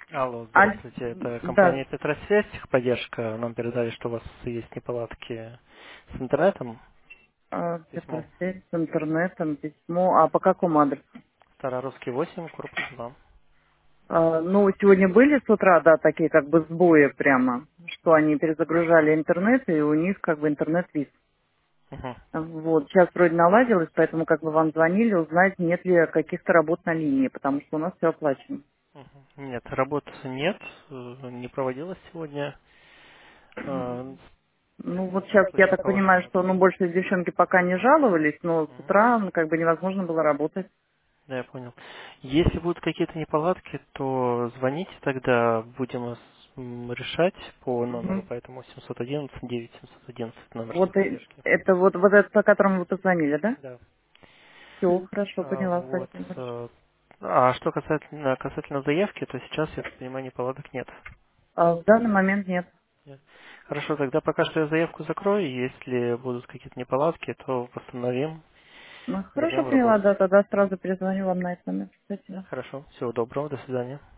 Алло, Аль, здравствуйте. Это да, компания Петросвязь, техподдержка. Нам передали, что у вас есть неполадки с интернетом. Письмо. Петросвязь с интернетом, письмо. А по какому адресу? Старорусский 8, корпус 2. Ну, сегодня были с утра, да, такие как бы сбои прямо, что они перезагружали интернет, и у них как бы интернет вис. Мгм, Вот, сейчас вроде наладилось, поэтому как бы вам звонили узнать, нет ли каких-то работ на линии, потому что у нас все оплачено. мгм. Нет, работ нет, не проводилась сегодня. Э, Ну, вот сейчас я Точно так по вашему понимаю, что, адресу. ну, больше девчонки пока не жаловались, но с Мгм. утра, ну, как бы невозможно было работать. Да, я понял. Если будут какие-то неполадки, то звоните, тогда будем решать по номеру, Мгм. поэтому 711 9711 номер Вот техподдержки. это вот это, по которому вы позвонили, да? Да. Все, хорошо, поняла, Вот. спасибо большое. А что касательно заявки, то сейчас, я так понимаю, неполадок нет. В данный момент нет. Нет. Хорошо, тогда пока что я заявку закрою. Если будут какие-то неполадки, то восстановим, Ну, хорошо, вернем в поняла, работу. да, тогда сразу перезвоню вам на этот номер. Спасибо. Да, хорошо. Всего доброго. До свидания.